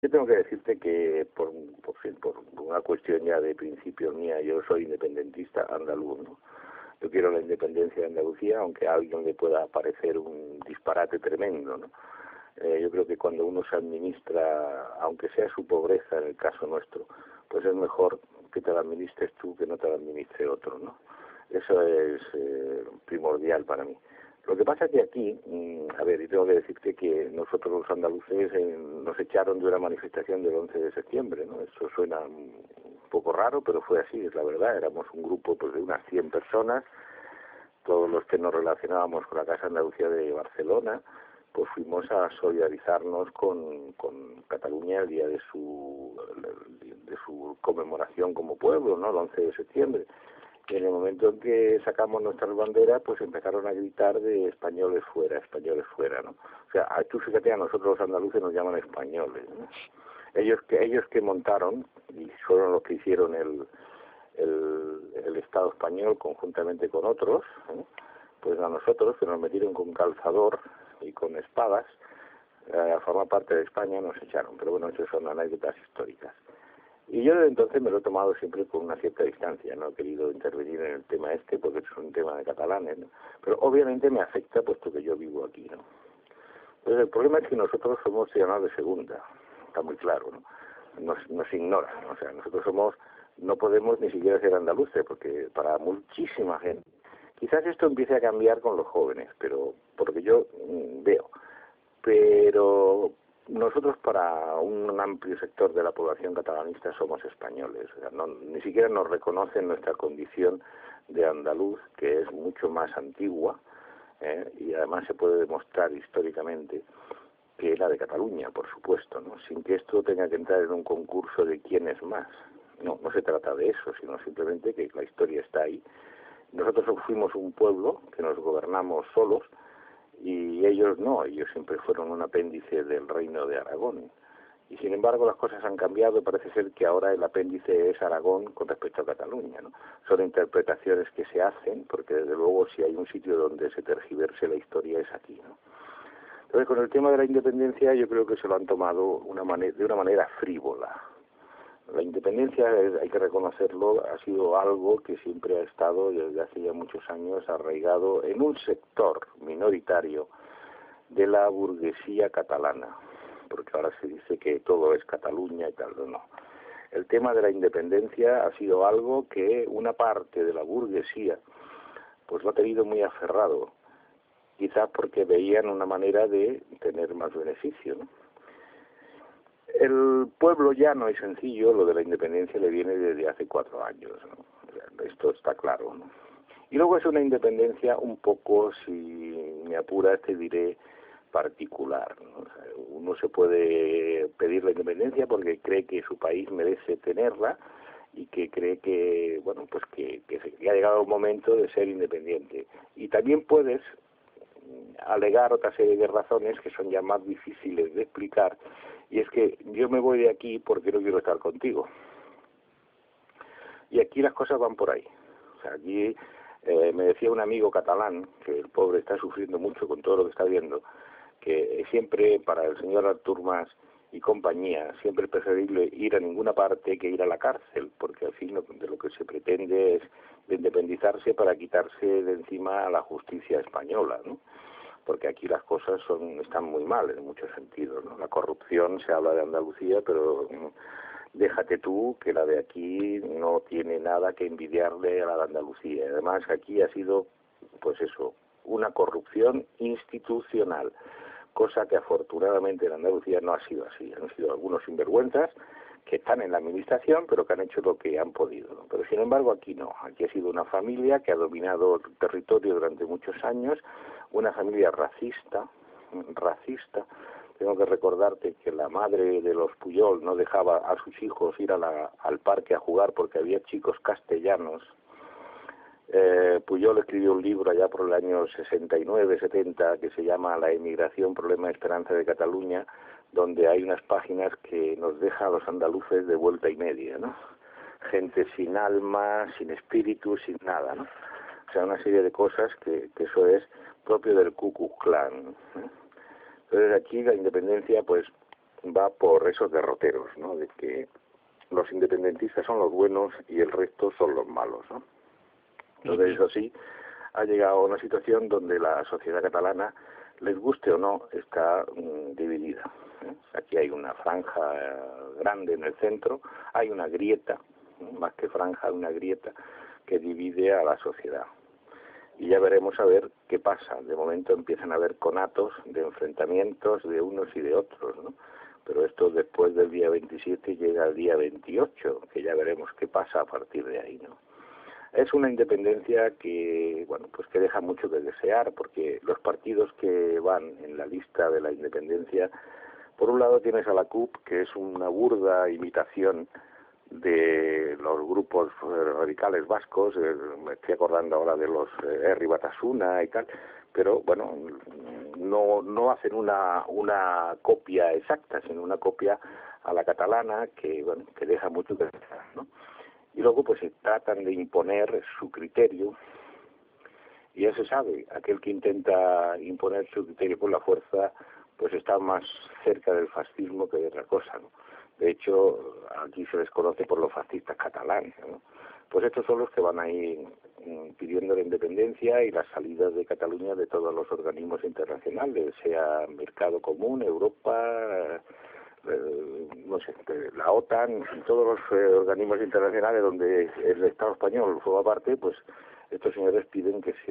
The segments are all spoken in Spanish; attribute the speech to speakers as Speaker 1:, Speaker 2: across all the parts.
Speaker 1: Yo tengo que decirte que por una cuestión ya de principio mía, yo soy independentista andaluz, ¿no? Yo quiero la independencia de Andalucía, aunque a alguien le pueda parecer un disparate tremendo, ¿no? Yo creo que cuando uno se administra, aunque sea su pobreza en el caso nuestro, pues es mejor que te la administres tú que no te la administre otro, ¿no? Eso es primordial para mí. Lo que pasa es que aquí, a ver, y tengo que decirte que nosotros los andaluces nos echaron de una manifestación del 11 de septiembre, ¿no? Eso suena un poco raro, pero fue así, es la verdad. Éramos un grupo pues de unas 100 personas, todos los que nos relacionábamos con la Casa Andalucía de Barcelona, pues fuimos a solidarizarnos con Cataluña el día de su conmemoración como pueblo, ¿no? El 11 de septiembre. Y en el momento en que sacamos nuestras banderas, pues empezaron a gritar de españoles fuera, ¿no? O sea, tú fíjate, a nosotros los andaluces nos llaman españoles, ¿no? Ellos que montaron, y fueron los que hicieron el Estado español conjuntamente con otros, ¿no? Pues a nosotros, que nos metieron con calzador y con espadas, a formar parte de España, nos echaron. Pero bueno, eso son anécdotas históricas. Y yo desde entonces me lo he tomado siempre con una cierta distancia, no he querido intervenir en el tema este porque es un tema de catalanes, ¿no? Pero obviamente me afecta puesto que yo vivo aquí, ¿no? Entonces el problema es que nosotros somos ciudadanos de segunda, está muy claro, ¿no? Nos ignoran, ¿no? O sea, nosotros no podemos ni siquiera ser andaluces porque para muchísima gente, quizás esto empiece a cambiar con los jóvenes, pero porque yo veo, pero nosotros para un amplio sector de la población catalanista somos españoles, o sea, ni siquiera nos reconocen nuestra condición de andaluz, que es mucho más antigua, y además se puede demostrar históricamente que la de Cataluña, por supuesto, ¿no? Sin que esto tenga que entrar en un concurso de quién es más. No se trata de eso, sino simplemente que la historia está ahí. Nosotros fuimos un pueblo que nos gobernamos solos, y ellos no, ellos siempre fueron un apéndice del reino de Aragón. Y sin embargo las cosas han cambiado y parece ser que ahora el apéndice es Aragón con respecto a Cataluña, ¿no? Son interpretaciones que se hacen, porque desde luego si hay un sitio donde se tergiverse la historia es aquí, ¿no? Entonces con el tema de la independencia yo creo que se lo han tomado de una manera frívola. La independencia, hay que reconocerlo, ha sido algo que siempre ha estado desde hace ya muchos años arraigado en un sector minoritario de la burguesía catalana, porque ahora se dice que todo es Cataluña y tal, no. El tema de la independencia ha sido algo que una parte de la burguesía pues lo ha tenido muy aferrado, quizás porque veían una manera de tener más beneficio, ¿no? El pueblo llano y sencillo, lo de la independencia le viene desde hace 4 años, ¿no? O sea, esto está claro, ¿no? Y luego es una independencia un poco, si me apuras, te diré, particular, ¿no? O sea, uno se puede pedir la independencia porque cree que su país merece tenerla y que cree que, bueno, pues que ha llegado el momento de ser independiente. Y también puedes alegar otra serie de razones que son ya más difíciles de explicar, y es que yo me voy de aquí porque no quiero estar contigo. Y aquí las cosas van por ahí. O sea, aquí me decía un amigo catalán, que el pobre está sufriendo mucho con todo lo que está viendo, que siempre para el señor Artur Mas y compañía, siempre es preferible ir a ninguna parte que ir a la cárcel, porque al fin de lo que se pretende es de independizarse para quitarse de encima a la justicia española, ¿no? Porque aquí las cosas están muy mal en muchos sentidos, ¿no? La corrupción, se habla de Andalucía, pero déjate tú que la de aquí no tiene nada que envidiarle a la de Andalucía. Además, aquí ha sido, pues eso, una corrupción institucional, cosa que afortunadamente en Andalucía no ha sido así. Han sido algunos sinvergüenzas que están en la administración, pero que han hecho lo que han podido, ¿no? Pero sin embargo aquí no. Aquí ha sido una familia que ha dominado el territorio durante muchos años, una familia racista. Tengo que recordarte que la madre de los Puyol no dejaba a sus hijos ir al parque a jugar porque había chicos castellanos. Puyol escribió un libro allá por el año 69-70 que se llama La emigración, problema de esperanza de Cataluña, donde hay unas páginas que nos deja a los andaluces de vuelta y media, ¿no? Gente sin alma, sin espíritu, sin nada, ¿no? O sea, una serie de cosas que eso es propio del Ku Klux Klan, ¿no? Entonces aquí la independencia, pues va por esos derroteros, ¿no? De que los independentistas son los buenos y el resto son los malos, ¿no? Entonces, eso sí, ha llegado a una situación donde la sociedad catalana, les guste o no, está dividida, ¿eh? Aquí hay una franja grande en el centro, hay una grieta, más que franja, una grieta que divide a la sociedad. Y ya veremos a ver qué pasa. De momento empiezan a haber conatos de enfrentamientos de unos y de otros, ¿no? Pero esto después del día 27 llega al día 28, que ya veremos qué pasa a partir de ahí, ¿no? Es una independencia que, bueno, pues que deja mucho de desear, porque los partidos que van en la lista de la independencia, por un lado tienes a la CUP, que es una burda imitación de los grupos radicales vascos, me estoy acordando ahora de los Herri Batasuna y tal, pero bueno, no hacen una copia exacta, sino una copia a la catalana que, bueno, que deja mucho de desear, ¿no? Y luego pues se tratan de imponer su criterio, y ya se sabe, aquel que intenta imponer su criterio con la fuerza pues está más cerca del fascismo que de otra cosa, ¿no? De hecho, aquí se les conoce por los fascistas catalanes, ¿no? Pues estos son los que van a ir pidiendo la independencia y las salidas de Cataluña de todos los organismos internacionales, sea Mercado Común, Europa, no sé, la OTAN, todos los organismos internacionales donde el Estado español forma parte, pues estos señores piden que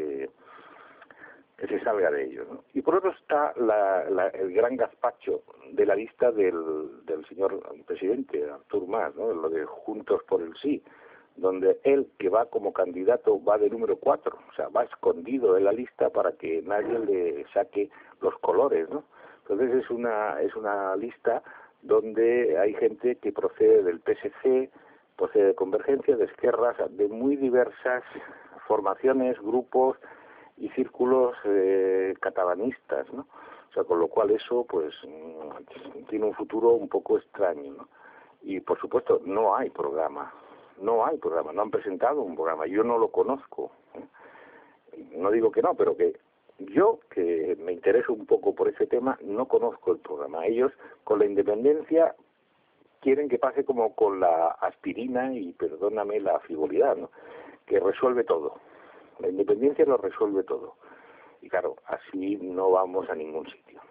Speaker 1: se salga de ellos, ¿no? Y por otro está el gran gazpacho de la lista del señor presidente, Artur Mas, ¿no? Lo de Juntos por el Sí, donde él, que va como candidato, va de número 4, o sea, va escondido en la lista para que nadie le saque los colores, ¿no? Entonces es una lista donde hay gente que procede del PSC, procede de Convergencia, de Esquerra, de muy diversas formaciones, grupos y círculos catalanistas, ¿no? O sea, con lo cual eso, pues, tiene un futuro un poco extraño, ¿no? Y, por supuesto, no hay programa, no han presentado un programa, yo no lo conozco, ¿eh? No digo que no, pero que yo, que me intereso un poco por ese tema, no conozco el programa. Ellos, con la independencia, quieren que pase como con la aspirina, y perdóname la frivolidad, ¿no? Que resuelve todo. La independencia lo resuelve todo. Y claro, así no vamos a ningún sitio.